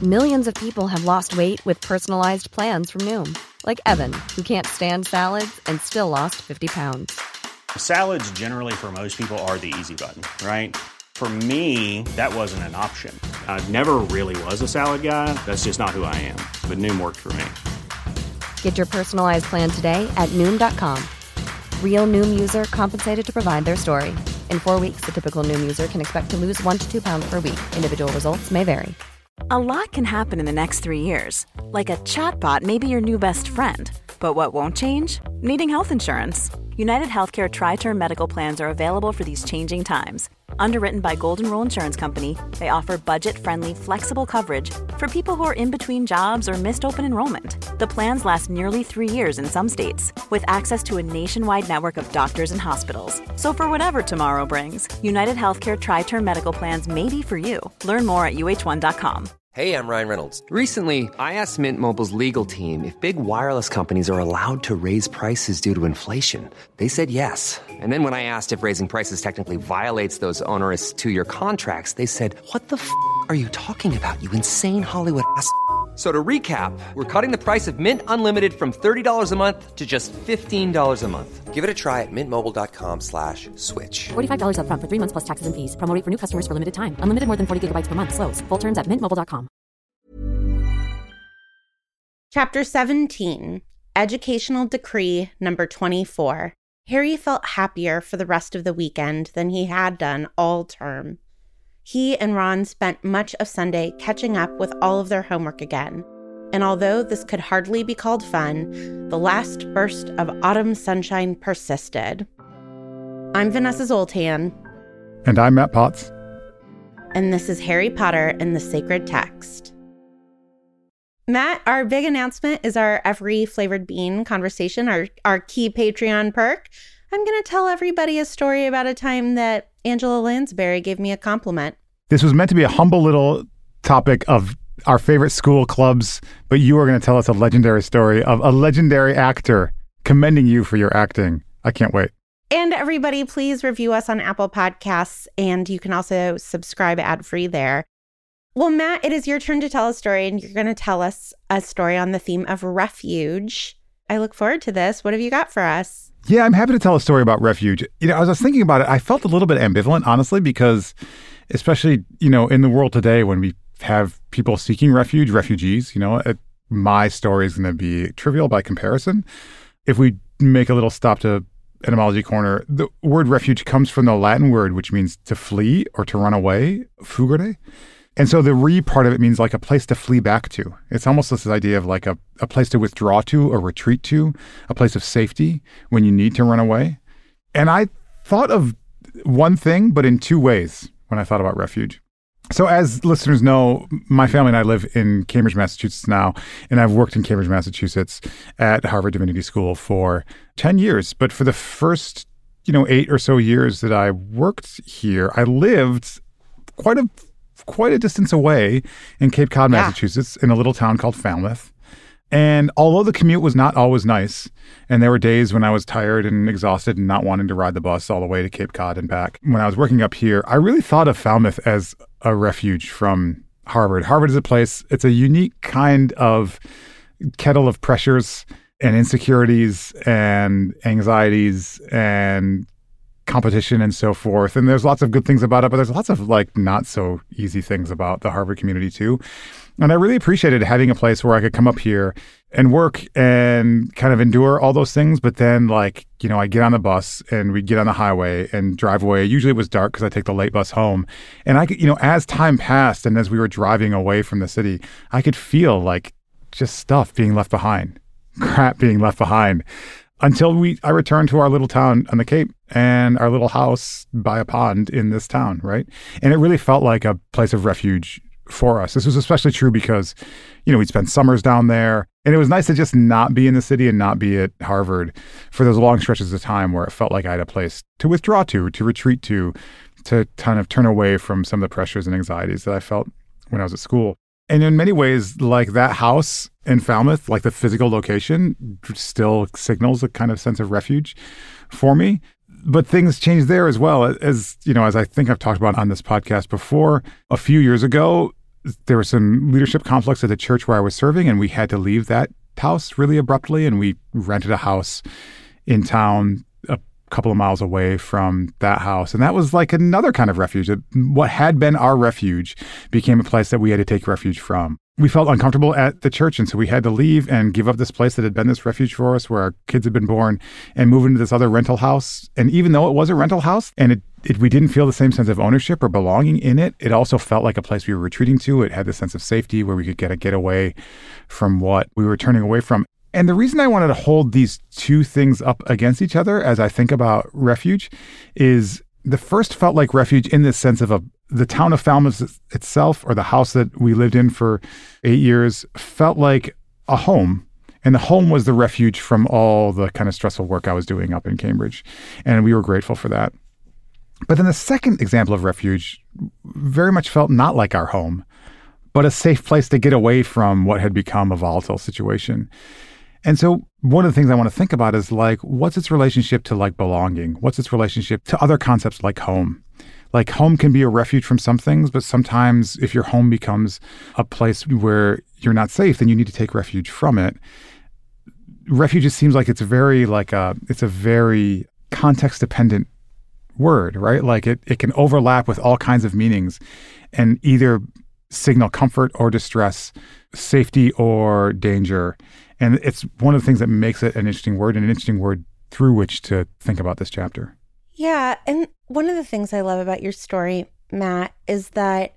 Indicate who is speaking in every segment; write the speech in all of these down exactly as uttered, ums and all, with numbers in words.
Speaker 1: Millions of people have lost weight with personalized plans from Noom. Like Evan, who can't stand salads and still lost fifty pounds.
Speaker 2: Salads generally for most people are the easy button, right? For me, that wasn't an option. I never really was a salad guy. That's just not who I am. But Noom worked for me.
Speaker 1: Get your personalized plan today at Noom dot com. Real Noom user compensated to provide their story. In four weeks, the typical Noom user can expect to lose one to two pounds per week. Individual results may vary.
Speaker 3: A lot can happen in the next three years. Like a chatbot may be your new best friend. But what won't change? Needing health insurance. United Healthcare Tri-Term Medical Plans are available for these changing times. Underwritten by Golden Rule Insurance Company, they offer budget-friendly, flexible coverage for people who are in between jobs or missed open enrollment. The plans last nearly three years in some states, with access to a nationwide network of doctors and hospitals. So for whatever tomorrow brings, United Healthcare Tri-Term Medical Plans may be for you. Learn more at U H one dot com.
Speaker 4: Hey, I'm Ryan Reynolds. Recently, I asked Mint Mobile's legal team if big wireless companies are allowed to raise prices due to inflation. They said yes. And then when I asked if raising prices technically violates those onerous two-year contracts, they said, what the f*** are you talking about, you insane Hollywood ass f- So to recap, we're cutting the price of Mint Unlimited from thirty dollars a month to just fifteen dollars a month. Give it a try at mintmobile.com slash switch.
Speaker 5: forty-five dollars up front for three months plus taxes and fees. Promo rate for new customers for limited time. Unlimited more than forty gigabytes per month. Slows full terms at mint mobile dot com.
Speaker 6: Chapter seventeen, Educational Decree Number twenty-four. Harry felt happier for the rest of the weekend than he had done all term. He and Ron spent much of Sunday catching up with all of their homework again. And although this could hardly be called fun, the last burst of autumn sunshine persisted. I'm Vanessa Zoltan.
Speaker 7: And I'm Matt Potts.
Speaker 6: And this is Harry Potter and the Sacred Text. Matt, our big announcement is our Every Flavored Bean conversation, our, our key Patreon perk. I'm going to tell everybody a story about a time that Angela Lansbury gave me a compliment.
Speaker 7: This was meant to be a humble little topic of our favorite school clubs, but you are going to tell us a legendary story of a legendary actor commending you for your acting. I can't wait.
Speaker 6: And everybody, please review us on Apple Podcasts, and you can also subscribe ad-free there. Well, Matt, it is your turn to tell a story, and you're going to tell us a story on the theme of refuge. I look forward to this. What have you got for us?
Speaker 7: Yeah, I'm happy to tell a story about refuge. You know, as I was thinking about it, I felt a little bit ambivalent, honestly, because especially, you know, in the world today when we have people seeking refuge, refugees, you know, it, my story is going to be trivial by comparison. If we make a little stop to Etymology Corner, the word refuge comes from the Latin word, which means to flee or to run away, fugere. And so the re part of it means like a place to flee back to. It's almost this idea of like a, a place to withdraw to or retreat to, a place of safety when you need to run away. And I thought of one thing, but in two ways when I thought about refuge. So as listeners know, my family and I live in Cambridge, Massachusetts now, and I've worked in Cambridge, Massachusetts at Harvard Divinity School for ten years. But for the first, you know, eight or so years that I worked here, I lived quite a quite a distance away in Cape Cod, yeah. Massachusetts, in a little town called Falmouth. And although the commute was not always nice, and there were days when I was tired and exhausted and not wanting to ride the bus all the way to Cape Cod and back, when I was working up here, I really thought of Falmouth as a refuge from Harvard. Harvard is a place, it's a unique kind of kettle of pressures and insecurities and anxieties and competition and so forth. And there's lots of good things about it, but there's lots of like not so easy things about the Harvard community too. And I really appreciated having a place where I could come up here and work and kind of endure all those things. But then like, you know, I get on the bus and we'd get on the highway and drive away. Usually it was dark because I take the late bus home. And I could, you know, as time passed and as we were driving away from the city, I could feel like just stuff being left behind, crap being left behind. Until we, I returned to our little town on the Cape and our little house by a pond in this town, right? And it really felt like a place of refuge for us. This was especially true because, you know, we'd spend summers down there. And it was nice to just not be in the city and not be at Harvard for those long stretches of time where it felt like I had a place to withdraw to, to retreat to, to kind of turn away from some of the pressures and anxieties that I felt when I was at school. And in many ways, like that house in Falmouth, like the physical location still signals a kind of sense of refuge for me. But things changed there as well. As, you know, as I think I've talked about on this podcast before, a few years ago, there were some leadership conflicts at the church where I was serving, and we had to leave that house really abruptly, and we rented a house in town a couple of miles away from that house. And that was like another kind of refuge. What had been our refuge became a place that we had to take refuge from. We felt uncomfortable at the church, and so we had to leave and give up this place that had been this refuge for us, where our kids had been born, and move into this other rental house. And even though it was a rental house, and it, it we didn't feel the same sense of ownership or belonging in it, it also felt like a place we were retreating to. It had the sense of safety where we could get a get away from what we were turning away from. And the reason I wanted to hold these two things up against each other as I think about refuge is the first felt like refuge in this sense of a the town of Falmouth itself, or the house that we lived in for eight years, felt like a home. And the home was the refuge from all the kind of stressful work I was doing up in Cambridge. And we were grateful for that. But then the second example of refuge very much felt not like our home, but a safe place to get away from what had become a volatile situation. And so one of the things I want to think about is like, what's its relationship to like belonging? What's its relationship to other concepts like home? Like home can be a refuge from some things, but sometimes if your home becomes a place where you're not safe, then you need to take refuge from it. Refuge, it seems like it's very like a, it's a very context dependent word, right? Like it, it can overlap with all kinds of meanings and either signal comfort or distress, safety or danger. And it's one of the things that makes it an interesting word, and an interesting word through which to think about this chapter.
Speaker 6: Yeah. And one of the things I love about your story, Matt, is that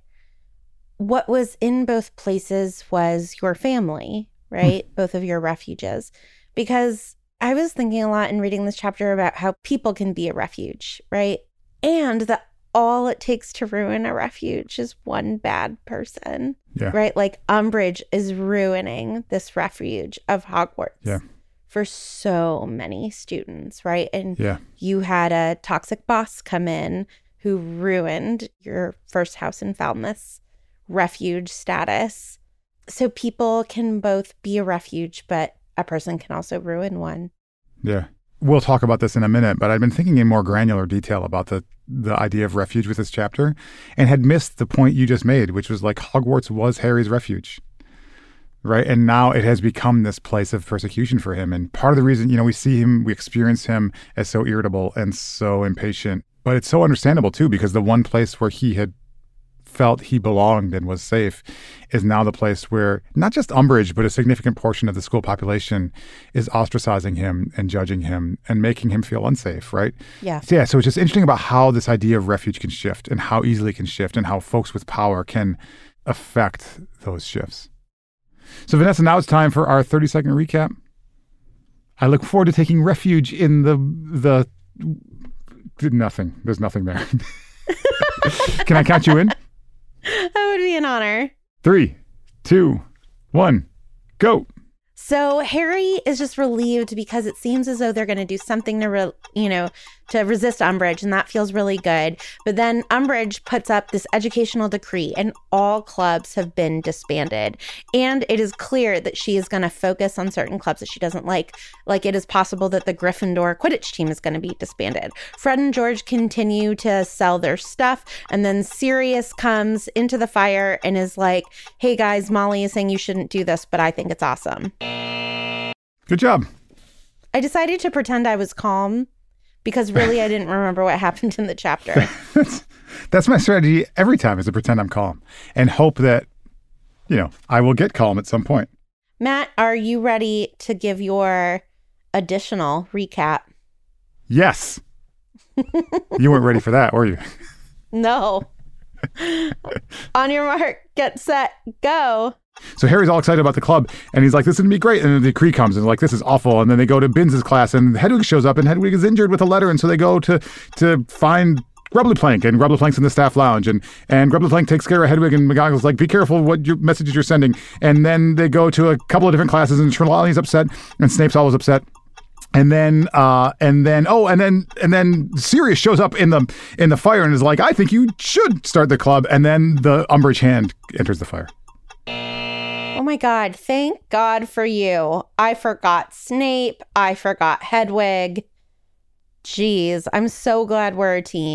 Speaker 6: what was in both places was your family, right? Mm. Both of your refuges. Because I was thinking a lot in reading this chapter about how people can be a refuge, right? And that all it takes to ruin a refuge is one bad person,
Speaker 7: yeah.
Speaker 6: right? Like Umbridge is ruining this refuge of Hogwarts.
Speaker 7: Yeah.
Speaker 6: For so many students, right? And
Speaker 7: yeah.
Speaker 6: you had a toxic boss come in who ruined your first house in Falmouth's refuge status. So people can both be a refuge, but a person can also ruin one.
Speaker 7: Yeah. We'll talk about this in a minute, but I've been thinking in more granular detail about the, the idea of refuge with this chapter, and had missed the point you just made, which was like Hogwarts was Harry's refuge. Right. And now it has become this place of persecution for him. And part of the reason, you know, we see him, we experience him as so irritable and so impatient. But it's so understandable, too, because the one place where he had felt he belonged and was safe is now the place where not just Umbridge, but a significant portion of the school population is ostracizing him and judging him and making him feel unsafe. Right.
Speaker 6: Yeah.
Speaker 7: So, yeah. So it's just interesting about how this idea of refuge can shift, and how easily it can shift, and how folks with power can affect those shifts. So, Vanessa, now it's time for our thirty-second recap. I look forward to taking refuge in the, the, nothing. There's nothing there. Can I count you in?
Speaker 6: That would be an honor.
Speaker 7: Three, two, one, go.
Speaker 6: So Harry is just relieved because it seems as though they're going to do something to, re- you know, to resist Umbridge, and that feels really good. But then Umbridge puts up this educational decree, and all clubs have been disbanded. And it is clear that she is going to focus on certain clubs that she doesn't like. Like, it is possible that the Gryffindor Quidditch team is going to be disbanded. Fred and George continue to sell their stuff, and then Sirius comes into the fire and is like, hey guys, Molly is saying you shouldn't do this, but I think it's awesome.
Speaker 7: Good job.
Speaker 6: I decided to pretend I was calm because really I didn't remember what happened in the chapter.
Speaker 7: that's, that's my strategy every time, is to pretend I'm calm and hope that, you know, I will get calm at some point.
Speaker 6: Matt, are you ready to give your additional recap?
Speaker 7: Yes. You weren't ready for that, were you?
Speaker 6: No. On your mark, get set, go.
Speaker 7: So Harry's all excited about the club, and he's like, this is going to be great. And then the decree comes, and like, this is awful. And then they go to Binns' class, and Hedwig shows up, and Hedwig is injured with a letter. And so they go to to find Grubbly Plank, and Grubbly Plank's in the staff lounge. And, and Grubbly Plank takes care of Hedwig, and McGonagall's like, be careful what your messages you're sending. And then they go to a couple of different classes, and Trelawney's upset, and Snape's always upset. And then, uh, and then, oh, and then, and then Sirius shows up in the in the fire and is like, I think you should start the club. And then the Umbridge hand enters the fire.
Speaker 6: Oh my God, thank God for you. I forgot Snape. I forgot Hedwig. Jeez, I'm so glad we're a team.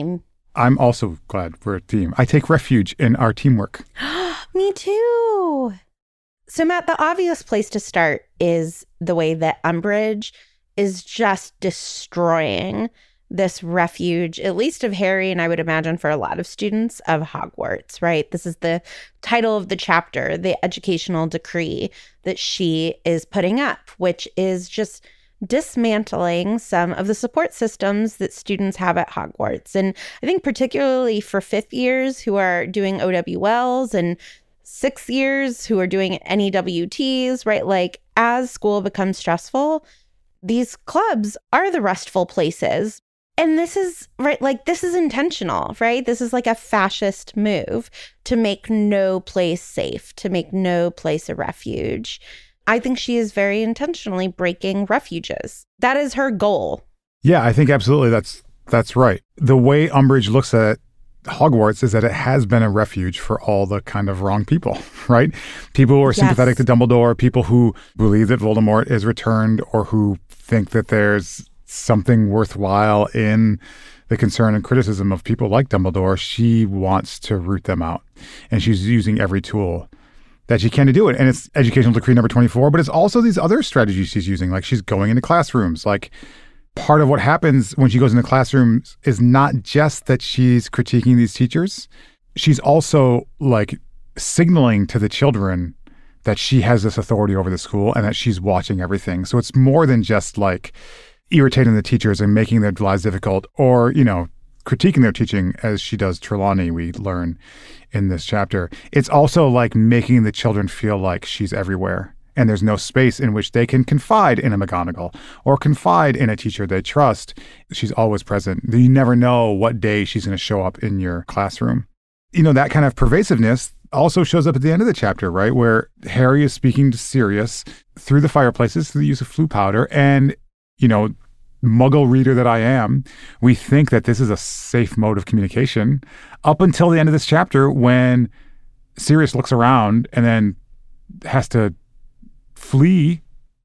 Speaker 7: I'm also glad we're a team. I take refuge in our teamwork.
Speaker 6: Me too. So, Matt, the obvious place to start is the way that Umbridge is just destroying this refuge, at least of Harry, and I would imagine for a lot of students, of Hogwarts, right? This is the title of the chapter, the educational decree that she is putting up, which is just dismantling some of the support systems that students have at Hogwarts. And I think particularly for fifth years who are doing O W Ls and sixth years who are doing N E W Ts, right? Like, as school becomes stressful, these clubs are the restful places. And this is, right, like, this is intentional, right? This is like a fascist move to make no place safe, to make no place a refuge. I think she is very intentionally breaking refuges. That is her goal.
Speaker 7: Yeah, I think absolutely that's that's right. The way Umbridge looks at Hogwarts is that it has been a refuge for all the kind of wrong people, right? People who are yes. sympathetic to Dumbledore, people who believe that Voldemort is returned, or who think that there's something worthwhile in the concern and criticism of people like Dumbledore. She wants to root them out, and she's using every tool that she can to do it. And it's educational decree number twenty-four, but it's also these other strategies she's using. Like, she's going into classrooms. Like, part of what happens when she goes into classrooms is not just that she's critiquing these teachers. She's also, like, signaling to the children that she has this authority over the school and that she's watching everything. So it's more than just, like, irritating the teachers and making their lives difficult, or, you know, critiquing their teaching, as she does Trelawney, we learn in this chapter. It's also like making the children feel like she's everywhere, and there's no space in which they can confide in a McGonagall or confide in a teacher they trust. She's always present. You never know what day she's going to show up in your classroom. You know, that kind of pervasiveness also shows up at the end of the chapter, right, where Harry is speaking to Sirius through the fireplaces, through the use of Floo powder, and, you know, Muggle reader that I am, we think that this is a safe mode of communication up until the end of this chapter, when Sirius looks around and then has to flee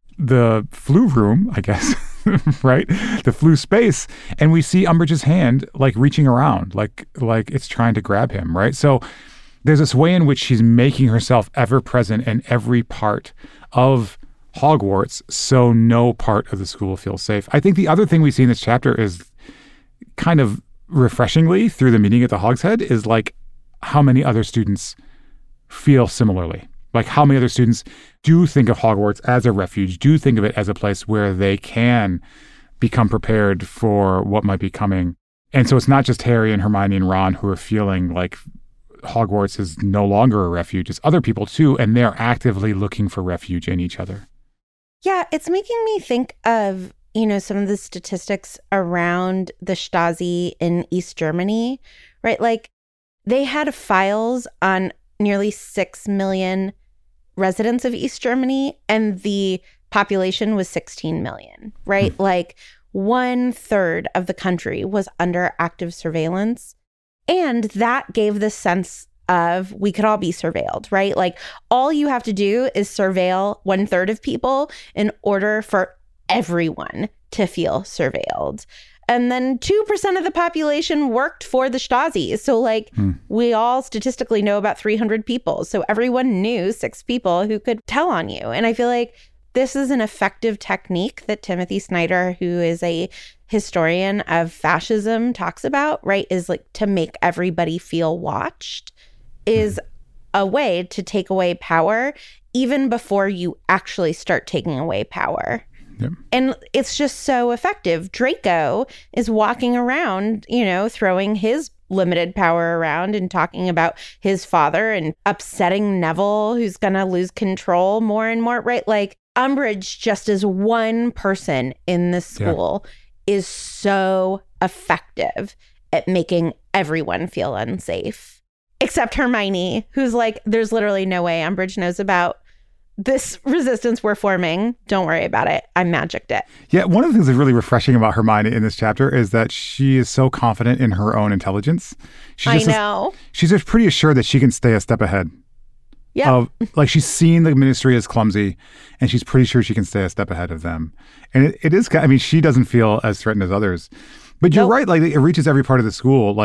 Speaker 7: the Floo room, I guess, right? The Floo space. And we see Umbridge's hand, like, reaching around, like, like it's trying to grab him, right? So there's this way in which she's making herself ever present in every part of Hogwarts, so no part of the school feels safe. I think the other thing we see in this chapter is kind of refreshingly, through the meeting at the Hog's Head, is like how many other students feel similarly. Like, how many other students do think of Hogwarts as a refuge, do think of it as a place where they can become prepared for what might be coming. And so it's not just Harry and Hermione and Ron who are feeling like Hogwarts is no longer a refuge. It's other people too, and they're actively looking for refuge in each other.
Speaker 6: Yeah, it's making me think of, you know, some of the statistics around the Stasi in East Germany, right? Like, they had files on nearly six million residents of East Germany, and the population was sixteen million, right? Mm. Like, one third of the country was under active surveillance. And that gave this sense of we could all be surveilled, right? Like, all you have to do is surveil one third of people in order for everyone to feel surveilled. And then two percent of the population worked for the Stasi. So, like, hmm. we all statistically know about three hundred people. So everyone knew six people who could tell on you. And I feel like this is an effective technique that Timothy Snyder, who is a historian of fascism, talks about, right? Is like to make everybody feel watched, is a way to take away power even before you actually start taking away power. Yep. And it's just so effective. Draco is walking around, you know, throwing his limited power around and talking about his father and upsetting Neville, who's going to lose control more and more, right? Like, Umbridge, just as one person in the school, yeah. is so effective at making everyone feel unsafe. Except Hermione, who's like, there's literally no way Umbridge knows about this resistance we're forming. Don't worry about it. I magicked it.
Speaker 7: Yeah, one of the things that's really refreshing about Hermione in this chapter is that she is so confident in her own intelligence. She
Speaker 6: I
Speaker 7: just
Speaker 6: know.
Speaker 7: Is, she's just pretty assured that she can stay a step ahead.
Speaker 6: Yeah.
Speaker 7: Of, like, she's seen the ministry as clumsy, and she's pretty sure she can stay a step ahead of them. And it, it is, I mean, she doesn't feel as threatened as others. But you're nope. right, like, it reaches every part of the school. Like,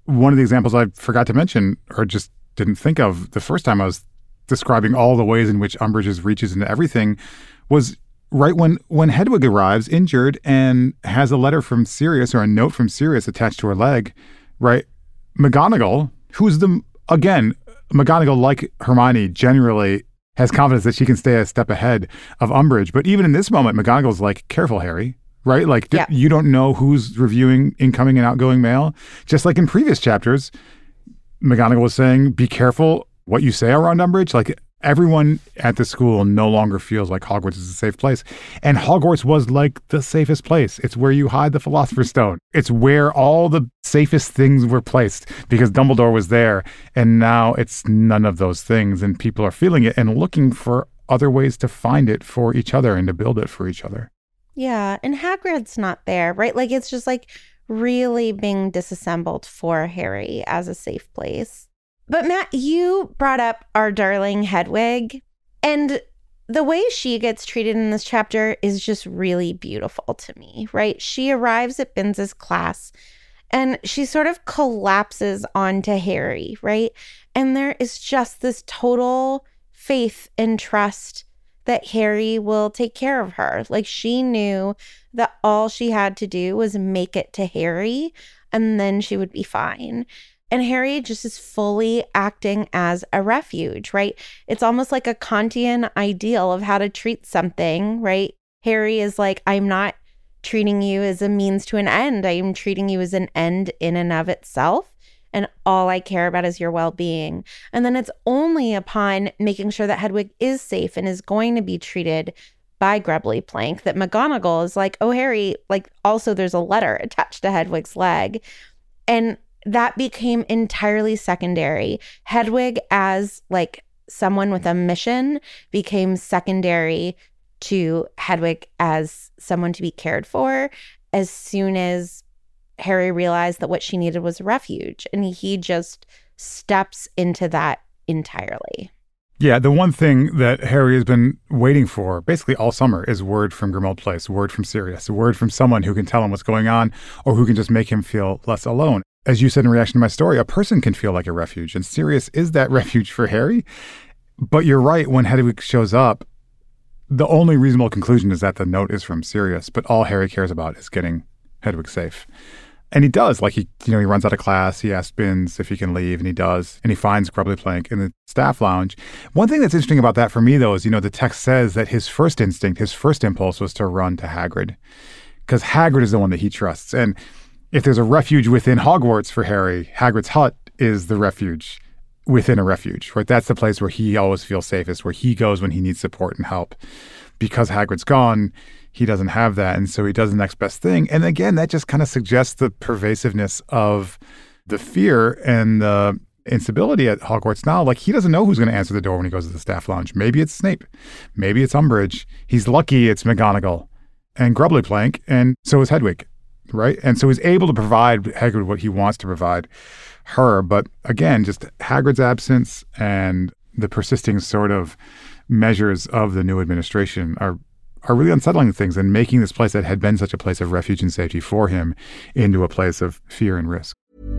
Speaker 7: one of the examples I forgot to mention or just didn't think of the first time I was describing all the ways in which Umbridge reaches into everything was right when, when Hedwig arrives injured and has a letter from Sirius or a note from Sirius attached to her leg, right? McGonagall, who's the, again, McGonagall, like Hermione, generally has confidence that she can stay a step ahead of Umbridge. But even in this moment, McGonagall's like, careful, Harry, right? Like, yeah. th- you don't know who's reviewing incoming and outgoing mail. Just like in previous chapters, McGonagall was saying, be careful what you say around Umbridge. Like, everyone at the school no longer feels like Hogwarts is a safe place. And Hogwarts was like the safest place. It's where you hide the Philosopher's Stone. It's where all the safest things were placed because Dumbledore was there. And now it's none of those things. And people are feeling it and looking for other ways to find it for each other and to build it for each other.
Speaker 6: Yeah. And Hagrid's not there, right? Like, it's just like really being disassembled for Harry as a safe place. But Matt, you brought up our darling Hedwig, and the way she gets treated in this chapter is just really beautiful to me, right? She arrives at Binns's class and she sort of collapses onto Harry, right? And there is just this total faith and trust that Harry will take care of her. Like, she knew that all she had to do was make it to Harry and then she would be fine. And Harry just is fully acting as a refuge, right? It's almost like a Kantian ideal of how to treat something, right? Harry is like, I'm not treating you as a means to an end. I am treating you as an end in and of itself. And all I care about is your well-being. And then it's only upon making sure that Hedwig is safe and is going to be treated by Grubbly Plank that McGonagall is like, oh, Harry, like, also there's a letter attached to Hedwig's leg. And that became entirely secondary. Hedwig, as like someone with a mission, became secondary to Hedwig as someone to be cared for as soon as Harry realized that what she needed was a refuge. And he just steps into that entirely.
Speaker 7: Yeah, the one thing that Harry has been waiting for basically all summer is word from Grimmauld Place, word from Sirius, a word from someone who can tell him what's going on or who can just make him feel less alone. As you said in reaction to my story, a person can feel like a refuge, and Sirius is that refuge for Harry. But you're right, when Hedwig shows up, the only reasonable conclusion is that the note is from Sirius, but all Harry cares about is getting Hedwig safe. And he does. Like, he, you know, he runs out of class, he asks Binns if he can leave, and he does. And he finds Grubbly Plank in the staff lounge. One thing that's interesting about that for me, though, is, you know, the text says that his first instinct, his first impulse was to run to Hagrid, because Hagrid is the one that he trusts. And if there's a refuge within Hogwarts for Harry, Hagrid's hut is the refuge within a refuge, right? That's the place where he always feels safest, where he goes when he needs support and help. Because Hagrid's gone, he doesn't have that, and so he does the next best thing. And again, that just kind of suggests the pervasiveness of the fear and the instability at Hogwarts now. Like, he doesn't know who's going to answer the door when he goes to the staff lounge. Maybe it's Snape. Maybe it's Umbridge. He's lucky it's McGonagall and Grubbly Plank, and so is Hedwig. Right. And so he's able to provide Hagrid what he wants to provide her. But again, just Hagrid's absence and the persisting sort of measures of the new administration are are really unsettling things and making this place that had been such a place of refuge and safety for him into a place of fear and risk.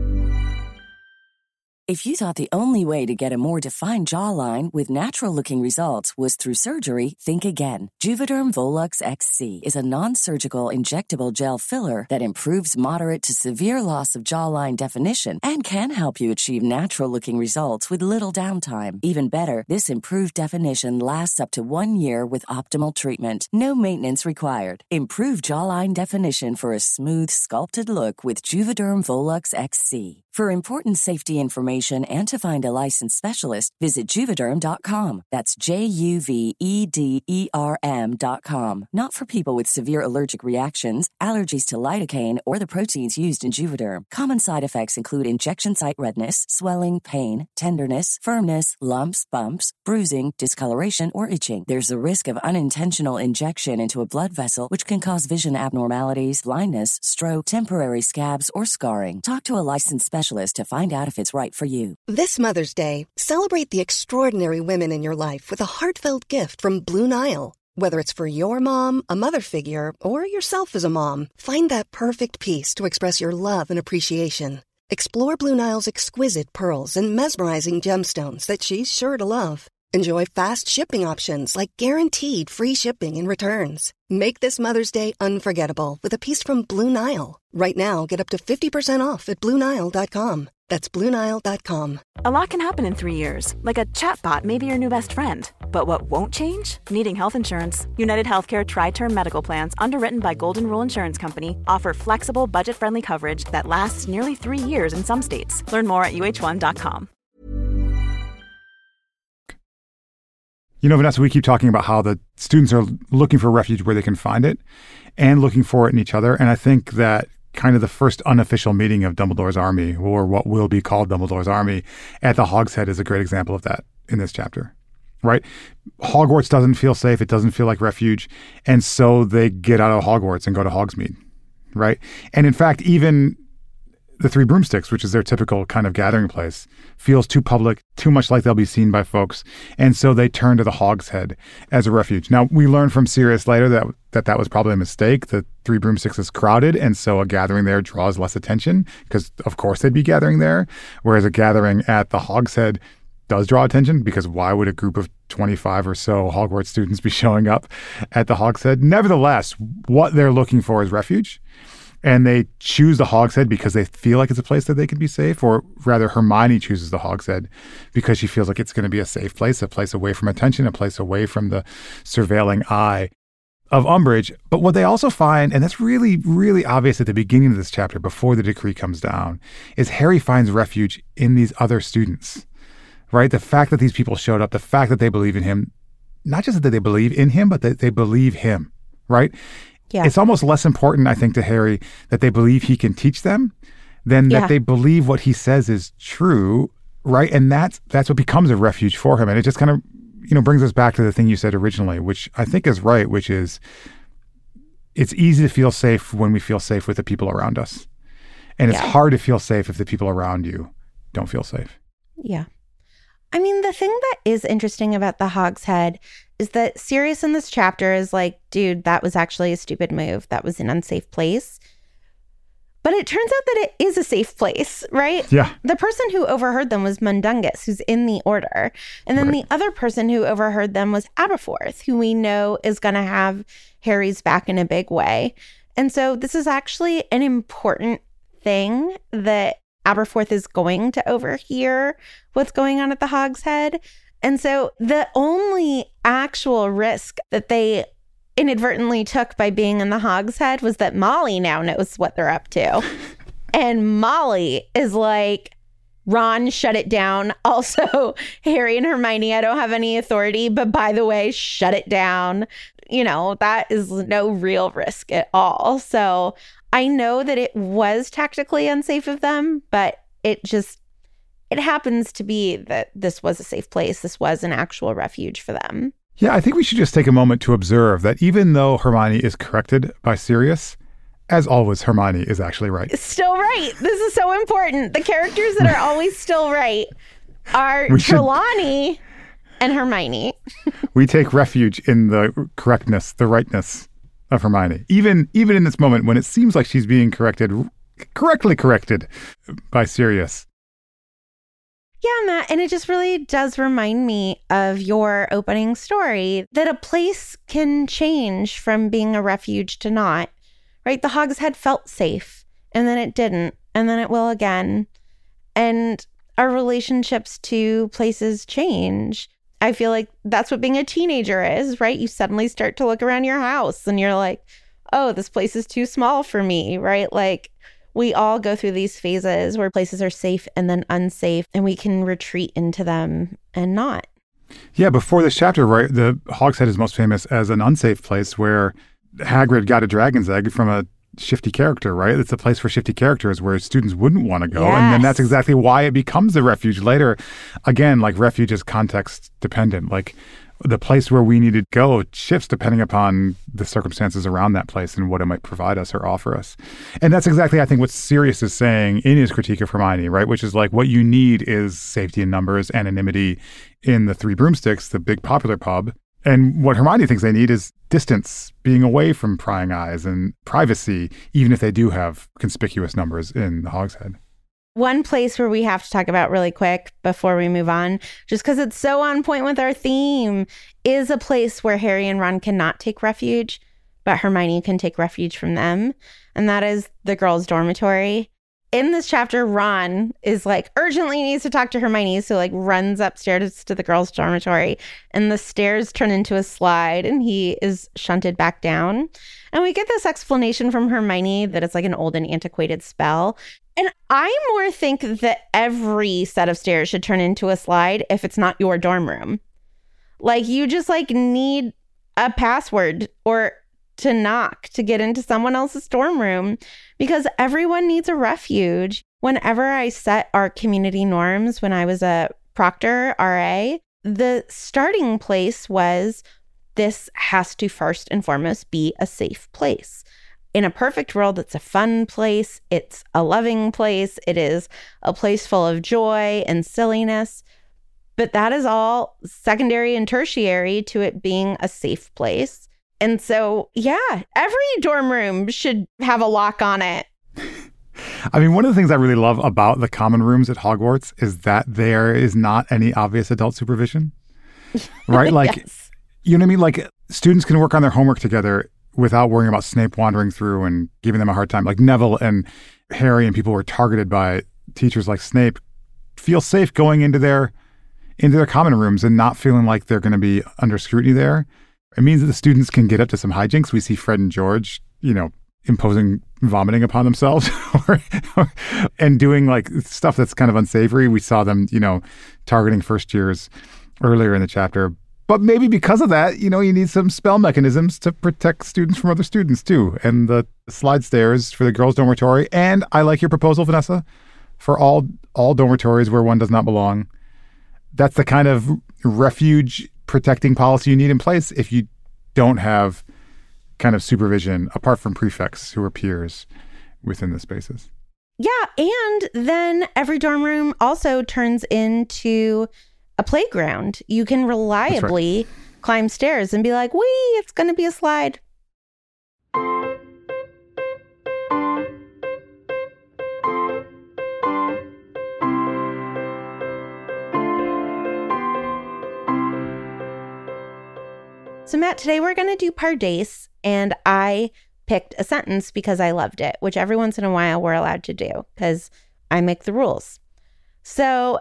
Speaker 8: If you thought the only way to get a more defined jawline with natural-looking results was through surgery, think again. Juvederm Volux X C is a non-surgical injectable gel filler that improves moderate to severe loss of jawline definition and can help you achieve natural-looking results with little downtime. Even better, this improved definition lasts up to one year with optimal treatment. No maintenance required. Improve jawline definition for a smooth, sculpted look with Juvederm Volux X C. For important safety information and to find a licensed specialist, visit Juvederm dot com. That's J U V E D E R M dot com. Not for people with severe allergic reactions, allergies to lidocaine, or the proteins used in Juvederm. Common side effects include injection site redness, swelling, pain, tenderness, firmness, lumps, bumps, bruising, discoloration, or itching. There's a risk of unintentional injection into a blood vessel, which can cause vision abnormalities, blindness, stroke, temporary scabs, or scarring. Talk to a licensed specialist to find out if it's right for you.
Speaker 9: This Mother's Day, celebrate the extraordinary women in your life with a heartfelt gift from Blue Nile. Whether it's for your mom, a mother figure, or yourself as a mom, find that perfect piece to express your love and appreciation. Explore Blue Nile's exquisite pearls and mesmerizing gemstones that she's sure to love. Enjoy fast shipping options like guaranteed free shipping and returns. Make this Mother's Day unforgettable with a piece from Blue Nile. Right now, get up to fifty percent off at Blue Nile dot com. That's Blue Nile dot com.
Speaker 3: A lot can happen in three years, like a chatbot may be your new best friend. But what won't change? Needing health insurance. United Healthcare Tri-Term Medical Plans, underwritten by Golden Rule Insurance Company, offer flexible, budget-friendly coverage that lasts nearly three years in some states. Learn more at U H one dot com.
Speaker 7: You know, Vanessa, we keep talking about how the students are looking for refuge where they can find it and looking for it in each other. And I think that kind of the first unofficial meeting of Dumbledore's army, or what will be called Dumbledore's army, at the Hog's Head is a great example of that in this chapter, right? Hogwarts doesn't feel safe. It doesn't feel like refuge. And so they get out of Hogwarts and go to Hogsmeade, right? And in fact, even the Three Broomsticks, which is their typical kind of gathering place, feels too public, too much like they'll be seen by folks. And so they turn to the Hog's Head as a refuge. Now, we learn from Sirius later that that, that was probably a mistake. The Three Broomsticks is crowded, and so a gathering there draws less attention because, of course, they'd be gathering there, whereas a gathering at the Hog's Head does draw attention, because why would a group of twenty-five or so Hogwarts students be showing up at the Hog's Head? Nevertheless, what they're looking for is refuge. And they choose the Hog's Head because they feel like it's a place that they can be safe, or rather Hermione chooses the Hog's Head because she feels like it's going to be a safe place, a place away from attention, a place away from the surveilling eye of Umbridge. But what they also find, and that's really, really obvious at the beginning of this chapter before the decree comes down, is Harry finds refuge in these other students, right? The fact that these people showed up, the fact that they believe in him, not just that they believe in him, but that they believe him, right? Yeah. It's almost less important, I think, to Harry that they believe he can teach them than that yeah. they believe what he says is true, right? And that's that's what becomes a refuge for him. And it just kind of, you know, brings us back to the thing you said originally, which I think is right, which is it's easy to feel safe when we feel safe with the people around us. And it's yeah. hard to feel safe if the people around you don't feel safe.
Speaker 6: Yeah. I mean, the thing that is interesting about the Hog's Head is that Sirius in this chapter is like, dude, that was actually a stupid move. That was an unsafe place. But it turns out that it is a safe place, right?
Speaker 7: Yeah.
Speaker 6: The person who overheard them was Mundungus, who's in the Order. And then right. the other person who overheard them was Aberforth, who we know is going to have Harry's back in a big way. And so this is actually an important thing that Aberforth is going to overhear what's going on at the Hog's Head. And so the only actual risk that they inadvertently took by being in the Hog's Head was that Molly now knows what they're up to. And Molly is like, Ron, shut it down. Also, Harry and Hermione, I don't have any authority, but by the way, shut it down. You know, that is no real risk at all. So I know that it was tactically unsafe of them, but it just, it happens to be that this was a safe place. This was an actual refuge for them.
Speaker 7: Yeah, I think we should just take a moment to observe that even though Hermione is corrected by Sirius, as always, Hermione is actually right.
Speaker 6: Still right. This is so important. The characters that are always still right are Trelawney should... and Hermione.
Speaker 7: We take refuge in the correctness, the rightness of Hermione, even even in this moment when it seems like she's being corrected, correctly corrected by Sirius.
Speaker 6: Yeah, Matt, and it just really does remind me of your opening story that a place can change from being a refuge to not, right? The Hog's Head felt safe, and then it didn't, and then it will again. And our relationships to places change. I feel like that's what being a teenager is, right? You suddenly start to look around your house and you're like, oh, this place is too small for me, right? Like, we all go through these phases where places are safe and then unsafe, and we can retreat into them and not.
Speaker 7: Yeah, before this chapter, right, the Hog's Head is most famous as an unsafe place where Hagrid got a dragon's egg from a shifty character, right? It's a place for shifty characters where students wouldn't want to go.
Speaker 6: Yes.
Speaker 7: And then that's exactly why it becomes a refuge later. Again, like refuge is context dependent. Like the place where we need to go shifts depending upon the circumstances around that place and what it might provide us or offer us. And that's exactly, I think, what Sirius is saying in his critique of Hermione, right? Which is like what you need is safety in numbers, anonymity in the Three Broomsticks, the big popular pub. And what Hermione thinks they need is distance, being away from prying eyes and privacy, even if they do have conspicuous numbers in the Hog's Head.
Speaker 6: One place where we have to talk about really quick before we move on, just because it's so on point with our theme, is a place where Harry and Ron cannot take refuge, but Hermione can take refuge from them. And that is the girls' dormitory. In this chapter, Ron is like urgently needs to talk to Hermione, so like runs upstairs to the girls' dormitory, and the stairs turn into a slide and he is shunted back down. And we get this explanation from Hermione that it's like an old and antiquated spell. And I more think that every set of stairs should turn into a slide if it's not your dorm room. Like you just like need a password or to knock to get into someone else's dorm room, because everyone needs a refuge. Whenever I set our community norms when I was a proctor R A, the starting place was this has to first and foremost be a safe place. In a perfect world, it's a fun place. It's a loving place. It is a place full of joy and silliness. But that is all secondary and tertiary to it being a safe place. And so, yeah, every dorm room should have a lock on it.
Speaker 7: I mean, one of the things I really love about the common rooms at Hogwarts is that there is not any obvious adult supervision, right? Like,
Speaker 6: Yes.
Speaker 7: you know what I mean? Like, students can work on their homework together without worrying about Snape wandering through and giving them a hard time. Like, Neville and Harry and people who are targeted by teachers like Snape feel safe going into their into their common rooms and not feeling like they're going to be under scrutiny there. It means that the students can get up to some hijinks. We see Fred and George, you know, imposing vomiting upon themselves or, or, and doing like stuff that's kind of unsavory. We saw them, you know, targeting first years earlier in the chapter. But maybe because of that, you know, you need some spell mechanisms to protect students from other students too. And the slide stairs for the girls' dormitory. And I like your proposal, Vanessa, for all all dormitories where one does not belong. That's the kind of refuge protecting policy you need in place if you don't have kind of supervision apart from prefects who are peers within the spaces.
Speaker 6: Yeah, and then every dorm room also turns into a playground. You can reliably climb stairs and be like, wee, it's going to be a slide. So Matt, today we're going to do Pardes, and I picked a sentence because I loved it, which every once in a while we're allowed to do because I make the rules. So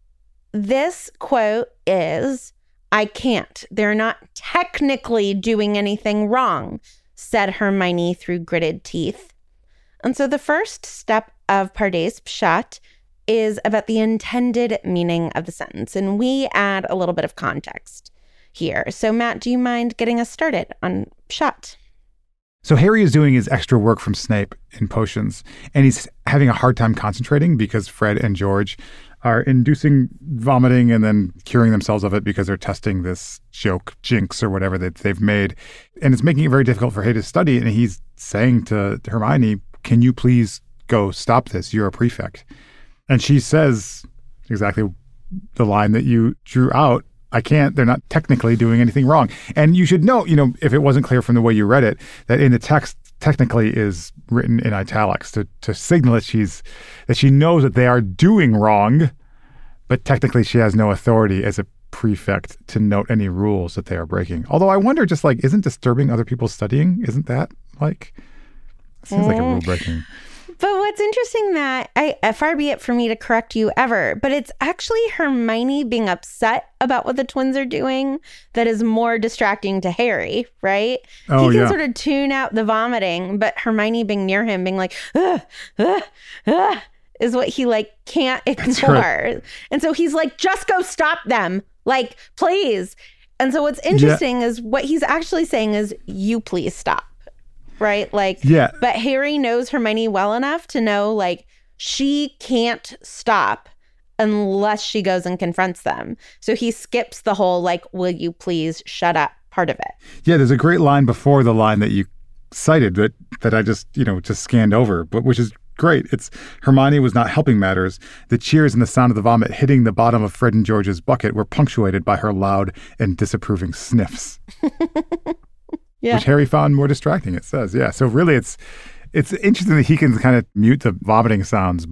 Speaker 6: this quote is, "I can't. They're not technically doing anything wrong," said Hermione through gritted teeth. And so the first step of Pardes Pshat is about the intended meaning of the sentence, and we add a little bit of context here. So Matt, do you mind getting us started on Pshat?
Speaker 7: So Harry is doing his extra work from Snape in potions, and he's having a hard time concentrating because Fred and George are inducing vomiting and then curing themselves of it because they're testing this joke, jinx, or whatever that they've made. And it's making it very difficult for Harry to study. And he's saying to Hermione, can you please go stop this? You're a prefect. And she says exactly the line that you drew out. I can't. They're not technically doing anything wrong. And you should note, you know, if it wasn't clear from the way you read it, that in the text, technically is written in italics to, to signal that she's that she knows that they are doing wrong, but technically she has no authority as a prefect to note any rules that they are breaking. Although I wonder, just like, isn't disturbing other people studying? Isn't that like seems mm. like a rule breaking?
Speaker 6: But what's interesting, that I, far be it for me to correct you ever, but it's actually Hermione being upset about what the twins are doing that is more distracting to Harry, right?
Speaker 7: Oh,
Speaker 6: he can
Speaker 7: yeah.
Speaker 6: sort of tune out the vomiting, but Hermione being near him, being like, ugh, ugh, ugh, is what he like can't ignore. Right. And so he's like, just go stop them. Like, please. And so what's interesting yeah. is what he's actually saying is, you please stop. Right? Like,
Speaker 7: yeah.
Speaker 6: But Harry knows Hermione well enough to know, like, she can't stop unless she goes and confronts them. So he skips the whole, like, will you please shut up part of it.
Speaker 7: Yeah, there's a great line before the line that you cited that, that I just, you know, just scanned over, but which is great. It's Hermione was not helping matters. The cheers and the sound of the vomit hitting the bottom of Fred and George's bucket were punctuated by her loud and disapproving sniffs. Yeah. Which Harry found more distracting, it says. Yeah. So really, it's it's interesting that he can kind of mute the vomiting sounds, but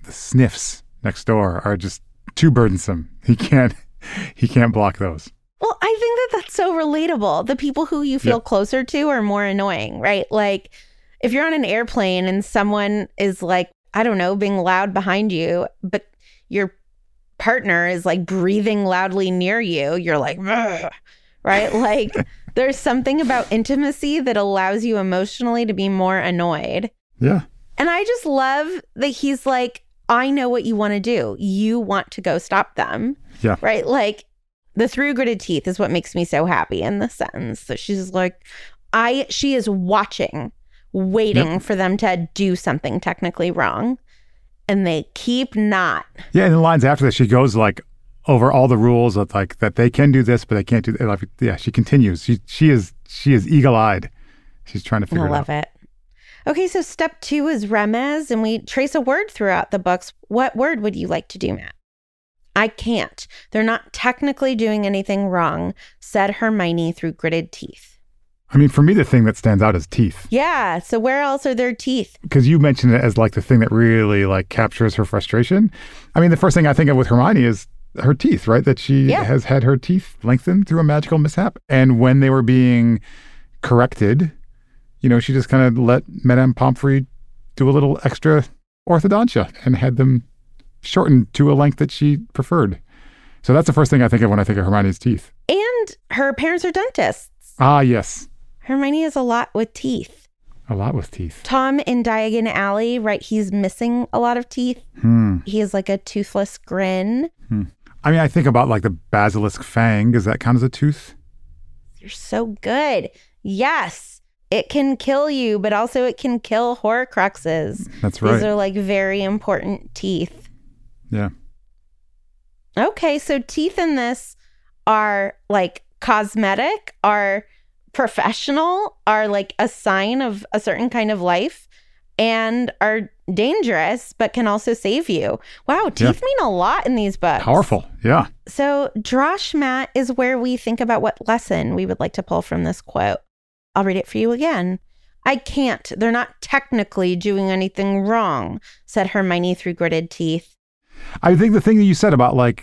Speaker 7: the sniffs next door are just too burdensome. He can't, he can't block those.
Speaker 6: Well, I think that that's so relatable. The people who you feel
Speaker 7: Yep.
Speaker 6: closer to are more annoying, right? Like if you're on an airplane and someone is like, I don't know, being loud behind you, but your partner is like breathing loudly near you, you're like, "Ugh," right? Like there's something about intimacy that allows you emotionally to be more annoyed.
Speaker 7: Yeah.
Speaker 6: And I just love that he's like, I know what you want to do. You want to go stop them.
Speaker 7: Yeah.
Speaker 6: Right? Like the through gritted teeth is what makes me so happy in this sentence. That she's like, I, she is watching, waiting
Speaker 7: Yep.
Speaker 6: for them to do something technically wrong. And they keep not.
Speaker 7: Yeah, and the lines after this, she goes like over all the rules of like that they can do this, but they can't do that. Like, yeah, she continues. She she is she is eagle eyed. She's trying to figure
Speaker 6: I
Speaker 7: it
Speaker 6: love
Speaker 7: out.
Speaker 6: it. Okay, so step two is remez, and we trace a word throughout the books. What word would you like to do, Matt? I can't. They're not technically doing anything wrong, said Hermione through gritted teeth.
Speaker 7: I mean, for me, the thing that stands out is teeth,
Speaker 6: Yeah, so where else are there teeth?
Speaker 7: because you mentioned it as like the thing that really like captures her frustration. I mean, the first thing I think of with Hermione is her teeth, right? That she
Speaker 6: Yeah.
Speaker 7: has had her teeth lengthened through a magical mishap, and when they were being corrected, you know, she just kind of let Madame Pomfrey do a little extra orthodontia and had them shortened to a length that she preferred. So that's the first thing I think of when I think of Hermione's teeth.
Speaker 6: And her parents are dentists.
Speaker 7: Ah, yes.
Speaker 6: Hermione has a lot with teeth.
Speaker 7: A lot with teeth.
Speaker 6: Tom in Diagon Alley, right? He's missing a lot of teeth.
Speaker 7: Hmm.
Speaker 6: He has like a toothless grin.
Speaker 7: Hmm. I mean, I think about like the basilisk fang. Does that count as a tooth?
Speaker 6: You're so good. Yes. It can kill you, but also it can kill Horcruxes.
Speaker 7: That's right.
Speaker 6: These are like very important teeth.
Speaker 7: Yeah.
Speaker 6: Okay, so teeth in this are like cosmetic, are professional, are like a sign of a certain kind of life, and are dangerous, but can also save you. Wow, teeth
Speaker 7: Yeah.
Speaker 6: mean a lot in these books.
Speaker 7: Powerful. Yeah.
Speaker 6: So Drosh Matt is where we think about what lesson we would like to pull from this quote. I'll read it for you again. I can't. They're not technically doing anything wrong, said Hermione through gritted teeth.
Speaker 7: I think the thing that you said about like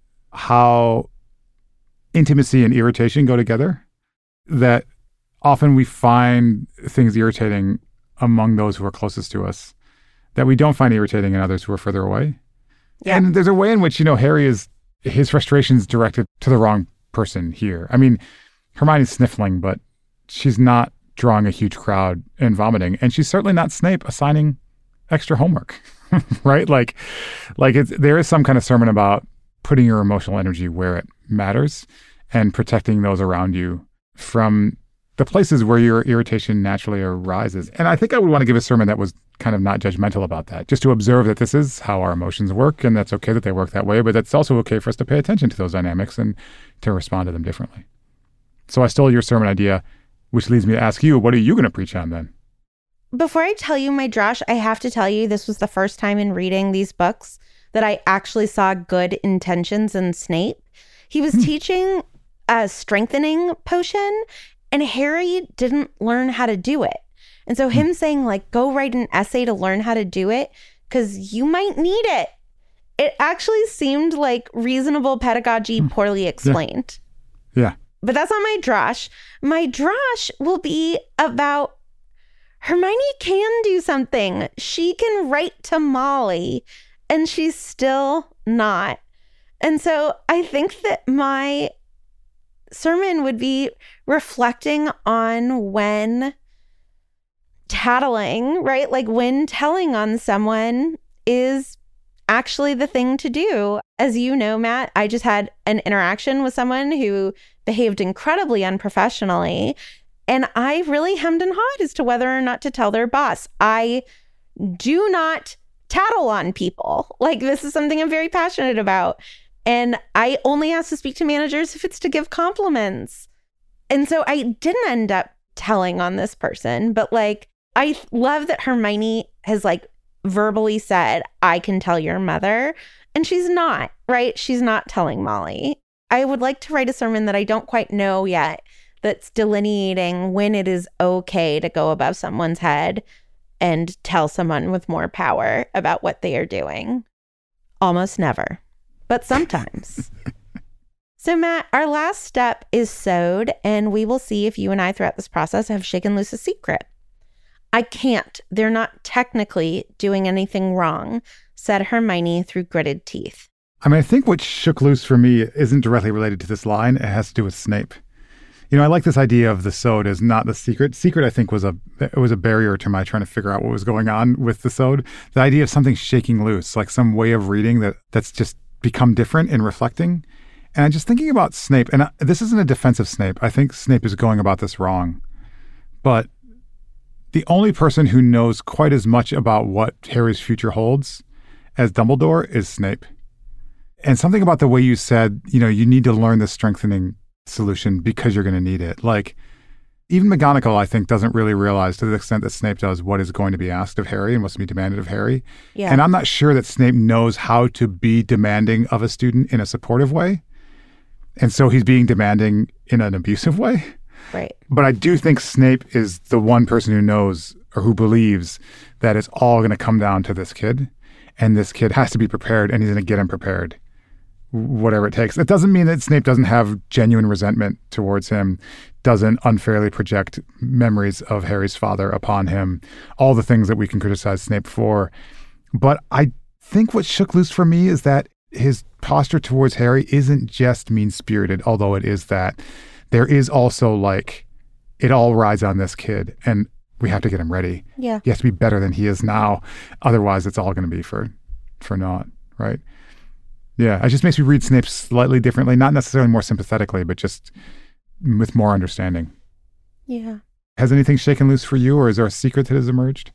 Speaker 7: how intimacy and irritation go together, that often we find things irritating among those who are closest to us that we don't find irritating in others who are further away.
Speaker 6: Yeah.
Speaker 7: And there's a way in which, you know, Harry is, his frustration's directed to the wrong person here. I mean, Hermione's sniffling, but she's not drawing a huge crowd and vomiting. And she's certainly not Snape assigning extra homework, right? Like, like it's, there is some kind of sermon about putting your emotional energy where it matters and protecting those around you from the places where your irritation naturally arises. And I think I would want to give a sermon that was kind of not judgmental about that, just to observe that this is how our emotions work, and that's okay that they work that way, but it's also okay for us to pay attention to those dynamics and to respond to them differently. So I stole your sermon idea, which leads me to ask you, what are you going to preach on then?
Speaker 6: Before I tell you my Drosh, I have to tell you this was the first time in reading these books that I actually saw good intentions in Snape. He was
Speaker 7: Hmm.
Speaker 6: teaching a strengthening potion, and Harry didn't learn how to do it. And so him saying like, go write an essay to learn how to do it because you might need it. It actually seemed like reasonable pedagogy poorly explained.
Speaker 7: Yeah.
Speaker 6: But that's not my Drosh. My Drosh will be about Hermione can do something. She can write to Molly, and she's still not. And so I think that my sermon would be reflecting on when tattling, right? Like when telling on someone is actually the thing to do. As you know, Matt, I just had an interaction with someone who behaved incredibly unprofessionally, and I really hemmed and hawed as to whether or not to tell their boss. I do not tattle on people. Like, this is something I'm very passionate about. And I only ask to speak to managers if it's to give compliments. And so I didn't end up telling on this person, but like, I love that Hermione has like verbally said, I can tell your mother. And she's not, right? She's not telling Molly. I would like to write a sermon that I don't quite know yet, that's delineating when it is okay to go above someone's head and tell someone with more power about what they are doing. Almost never, but sometimes. So, Matt, our last step is sewed, and we will see if you and I throughout this process have shaken loose a secret. I can't. They're not technically doing anything wrong, said Hermione through gritted teeth.
Speaker 7: I mean, I think what shook loose for me isn't directly related to this line. It has to do with Snape. You know, I like this idea of the sewed as not the secret. Secret, I think, was a it was a barrier to my trying to figure out what was going on with the sewed. The idea of something shaking loose, like some way of reading that that's just become different in reflecting. And I'm just thinking about Snape, and I, this isn't a defense of Snape. I think Snape is going about this wrong. But the only person who knows quite as much about what Harry's future holds as Dumbledore is Snape. And something about the way you said, you know, you need to learn the strengthening solution because you're going to need it. Like, even McGonagall, I think, doesn't really realize to the extent that Snape does what is going to be asked of Harry and what's to be demanded of Harry. Yeah. And I'm not sure that Snape knows how to be demanding of a student in a supportive way. And so he's being demanding in an abusive way.
Speaker 6: Right.
Speaker 7: But I do think Snape is the one person who knows or who believes that it's all going to come down to this kid. And this kid has to be prepared, and he's going to get him prepared, whatever it takes. It doesn't mean that Snape doesn't have genuine resentment towards him, doesn't unfairly project memories of Harry's father upon him, all the things that we can criticize Snape for. But I think what shook loose for me is that his posture towards Harry isn't just mean-spirited, although it is that. There is also like, it all rides on this kid, and we have to get him ready.
Speaker 6: Yeah.
Speaker 7: He has to be better than he is now. Otherwise, it's all going to be for, for naught, right? Yeah, it just makes me read Snape slightly differently, not necessarily more sympathetically, but just with more understanding.
Speaker 6: Yeah.
Speaker 7: Has anything shaken loose for you, or is there a secret that has emerged?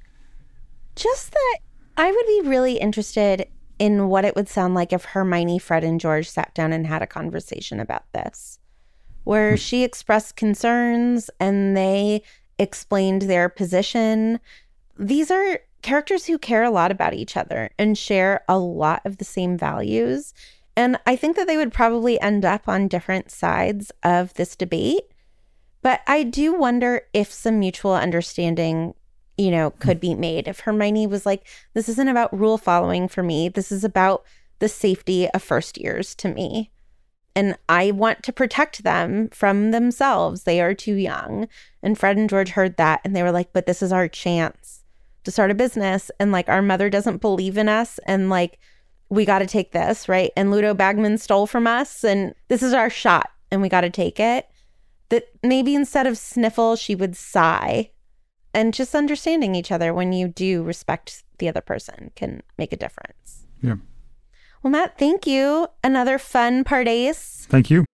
Speaker 6: Just that I would be really interested in what it would sound like if Hermione, Fred, and George sat down and had a conversation about this, where mm. she expressed concerns and they explained their position. These are characters who care a lot about each other and share a lot of the same values. And I think that they would probably end up on different sides of this debate. But I do wonder if some mutual understanding, you know, could be made. If Hermione was like, this isn't about rule following for me. This is about the safety of first years to me. And I want to protect them from themselves. They are too young. And Fred and George heard that and they were like, but this is our chance to start a business. And like, our mother doesn't believe in us. And like, we got to take this, right? And Ludo Bagman stole from us. And this is our shot. And we got to take it. That maybe instead of sniffle, she would sigh. And just understanding each other when you do respect the other person can make a difference.
Speaker 7: Yeah.
Speaker 6: Well, Matt, thank you. Another fun Pardace.
Speaker 7: Thank you.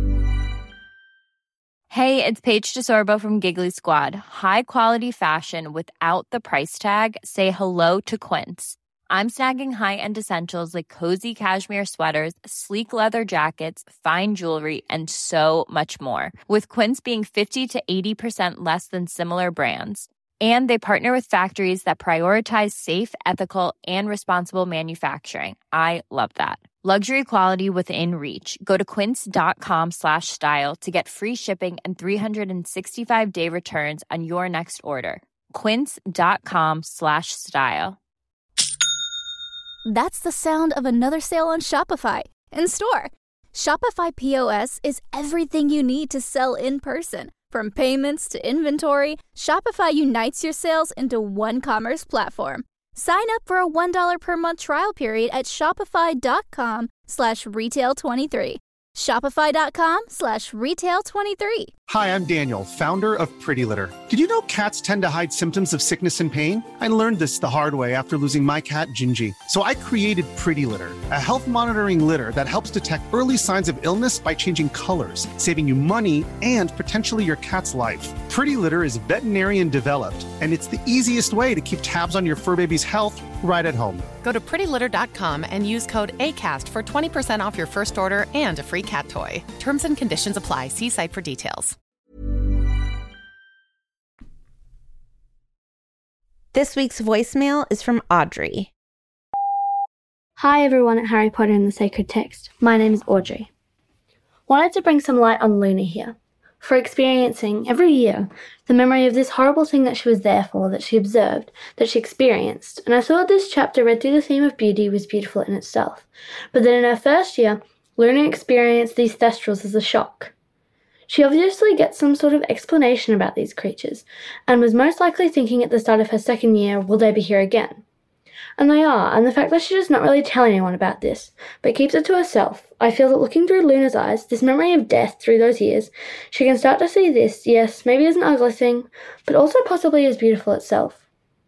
Speaker 10: Hey, it's Paige DeSorbo from Giggly Squad. High quality fashion without the price tag. Say hello to Quince. I'm snagging high-end essentials like cozy cashmere sweaters, sleek leather jackets, fine jewelry, and so much more. With Quince being fifty to eighty percent less than similar brands. And they partner with factories that prioritize safe, ethical, and responsible manufacturing. I love that. Luxury quality within reach. Go to quince.com slash style to get free shipping and three sixty-five day returns on your next order. Quince.com slash style.
Speaker 11: That's the sound of another sale on Shopify in store. Shopify P O S is everything you need to sell in person. From payments to inventory, Shopify unites your sales into one commerce platform. Sign up for a one dollar per month trial period at shopify.com slash retail 23. Shopify.com slash retail 23.
Speaker 12: Hi, I'm Daniel, founder of Pretty Litter. Did you know cats tend to hide symptoms of sickness and pain? I learned this the hard way after losing my cat, Gingy. So I created Pretty Litter, a health monitoring litter that helps detect early signs of illness by changing colors, saving you money and potentially your cat's life. Pretty Litter is veterinarian developed, and it's the easiest way to keep tabs on your fur baby's health right at home.
Speaker 13: Go to pretty litter dot com and use code ACAST for twenty percent off your first order and a free cat toy. Terms and conditions apply. See site for details.
Speaker 6: This week's voicemail is from Audrey.
Speaker 14: Hi everyone at Harry Potter and the Sacred Text. My name is Audrey. Wanted to bring some light on Luna here. for experiencing, every year, the memory of this horrible thing that she was there for, that she observed, that she experienced, and I thought this chapter read through the theme of beauty was beautiful in itself, but that in her first year, Luna experienced these thestrals as a shock. She obviously gets some sort of explanation about these creatures, and was most likely thinking at the start of her second year, will they be here again? And they are, and the fact that she does not really tell anyone about this, but keeps it to herself, I feel that looking through Luna's eyes, this memory of death through those years, she can start to see this, yes, maybe as an ugly thing, but also possibly as beautiful itself.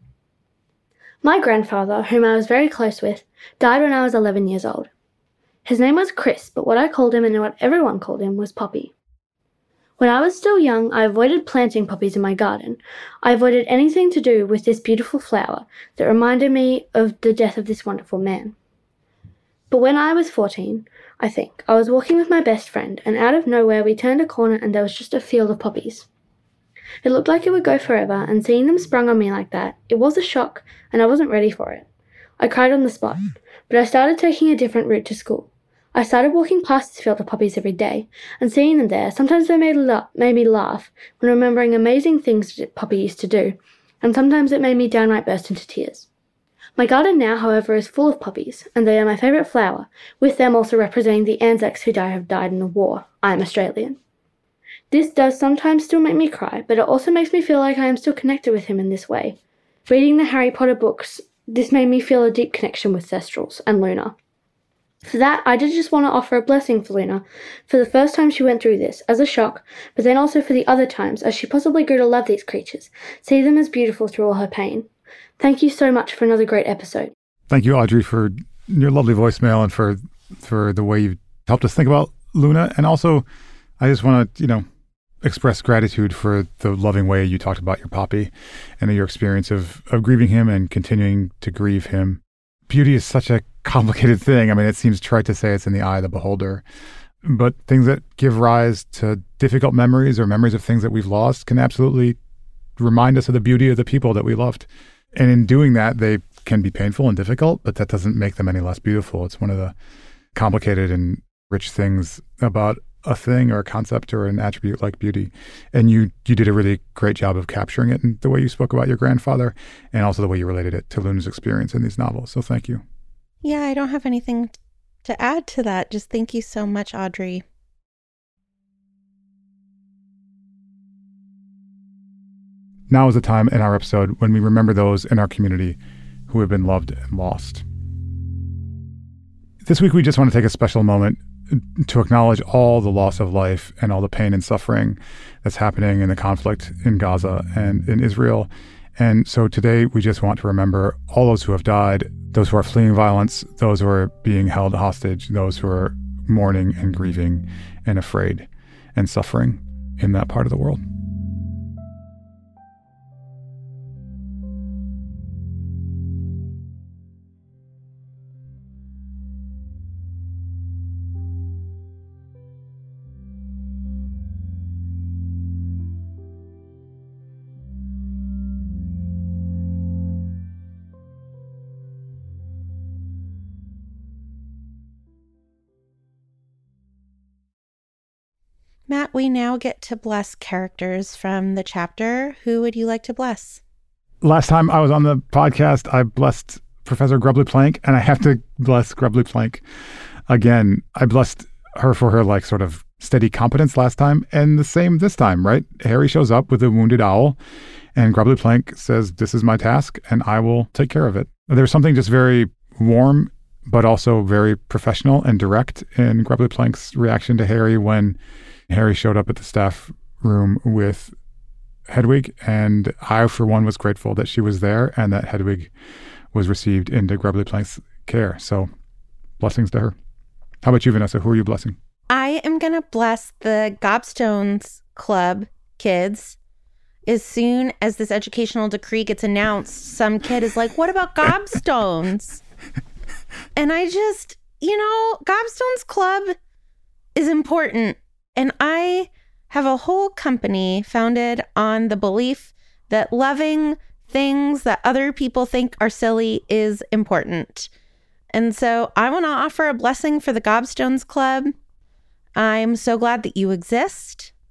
Speaker 14: My grandfather, whom I was very close with, died when I was eleven years old. His name was Chris, but what I called him and what everyone called him was Poppy. When I was still young, I avoided planting poppies in my garden. I avoided anything to do with this beautiful flower that reminded me of the death of this wonderful man. But when I was fourteen, I think, I was walking with my best friend, and out of nowhere we turned a corner and there was just a field of poppies. It looked like it would go forever, and seeing them sprung on me like that, it was a shock, and I wasn't ready for it. I cried on the spot, but I started taking a different route to school. I started walking past this field of poppies every day, and seeing them there, sometimes they made, la- made me laugh when remembering amazing things that Poppy used to do, and sometimes it made me downright burst into tears. My garden now, however, is full of poppies, and they are my favourite flower, with them also representing the Anzacs who have died in the war. I am Australian. This does sometimes still make me cry, but it also makes me feel like I am still connected with him in this way. Reading the Harry Potter books, this made me feel a deep connection with Thestrals and Luna. For that, I did just want to offer a blessing for Luna, for the first time she went through this, as a shock, but then also for the other times, as she possibly grew to love these creatures, see them as beautiful through all her pain. Thank you so much for another great episode.
Speaker 7: Thank you, Audrey, for your lovely voicemail and for for the way you helped us think about Luna. And also, I just want to, you know, express gratitude for the loving way you talked about your Poppy and your experience of, of grieving him and continuing to grieve him. Beauty is such a complicated thing. I mean, it seems trite to say it's in the eye of the beholder, but things that give rise to difficult memories or memories of things that we've lost can absolutely remind us of the beauty of the people that we loved. And in doing that, they can be painful and difficult, but that doesn't make them any less beautiful. It's one of the complicated and rich things about a thing or a concept or an attribute like beauty. And you you did a really great job of capturing it in the way you spoke about your grandfather and also the way you related it to Luna's experience in these novels. So thank you.
Speaker 6: Yeah, I don't have anything to add to that. Just thank you so much, Audrey.
Speaker 7: Now is the time in our episode when we remember those in our community who have been loved and lost. This week, we just want to take a special moment to acknowledge all the loss of life and all the pain and suffering that's happening in the conflict in Gaza and in Israel. And so today, we just want to remember all those who have died, those who are fleeing violence, those who are being held hostage, those who are mourning and grieving and afraid and suffering in that part of the world.
Speaker 6: Matt, we now get to bless characters from the chapter. Who would you like to bless?
Speaker 7: Last time I was on the podcast, I blessed Professor Grubbly Plank, and I have to bless Grubbly Plank again. I blessed her for her like sort of steady competence last time, and the same this time, right? Harry shows up with a wounded owl, and Grubbly Plank says, "This is my task, and I will take care of it." There's something just very warm, but also very professional and direct in Grubbly Plank's reaction to Harry when Harry showed up at the staff room with Hedwig, and I, for one, was grateful that she was there and that Hedwig was received into Grubbly Plank's care. So, blessings to her. How about you, Vanessa? Who are you blessing?
Speaker 6: I am going to bless the Gobstones Club kids. As soon as this educational decree gets announced, some kid is like, "What about Gobstones?" And I just, you know, Gobstones Club is important. And I have a whole company founded on the belief that loving things that other people think are silly is important. And so I want to offer a blessing for the Gobstones Club. I'm so glad that you exist.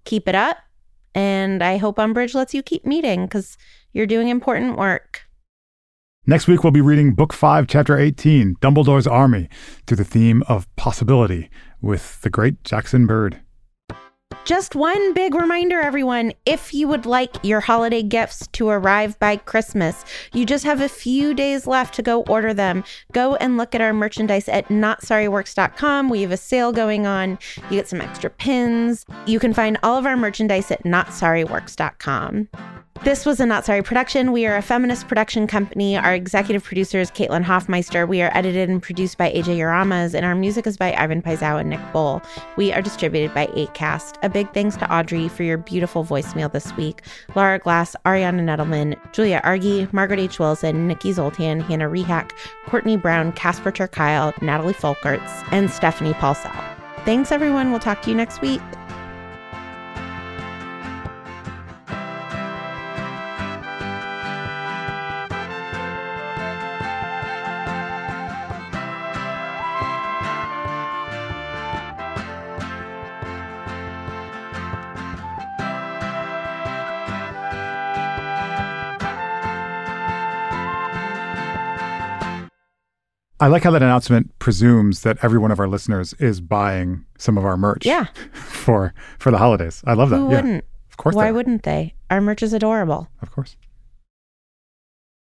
Speaker 6: Keep it up. And I hope Umbridge lets you keep meeting because you're doing important work.
Speaker 7: Next week, we'll be reading Book five, Chapter eighteen, Dumbledore's Army, through the theme of possibility with the great Jackson Bird.
Speaker 6: Just one big reminder, everyone. If you would like your holiday gifts to arrive by Christmas, you just have a few days left to go order them. Go and look at our merchandise at not sorry works dot com. We have a sale going on. You get some extra pins. You can find all of our merchandise at not sorry works dot com. This was a Not Sorry production. We are a feminist production company. Our executive producer is Caitlin Hoffmeister. We are edited and produced by A J Uramas, and our music is by Ivan Paisau and Nick Bowl. We are distributed by Acast. A big thanks to Audrey for your beautiful voicemail this week. Laura Glass, Ariana Nettleman, Julia Argy, Margaret H. Wilson, Nikki Zoltan, Hannah Rehack, Courtney Brown, Casper Turkile, Natalie Folkerts, and Stephanie Paulsell. Thanks, everyone. We'll talk to you next week.
Speaker 7: I like how that announcement presumes that every one of our listeners is buying some of our merch.
Speaker 6: Yeah.
Speaker 7: for for the holidays. I love that.
Speaker 6: Who
Speaker 7: yeah.
Speaker 6: wouldn't?
Speaker 7: Of course.
Speaker 6: Why
Speaker 7: they
Speaker 6: wouldn't they? Our merch is adorable.
Speaker 7: Of course.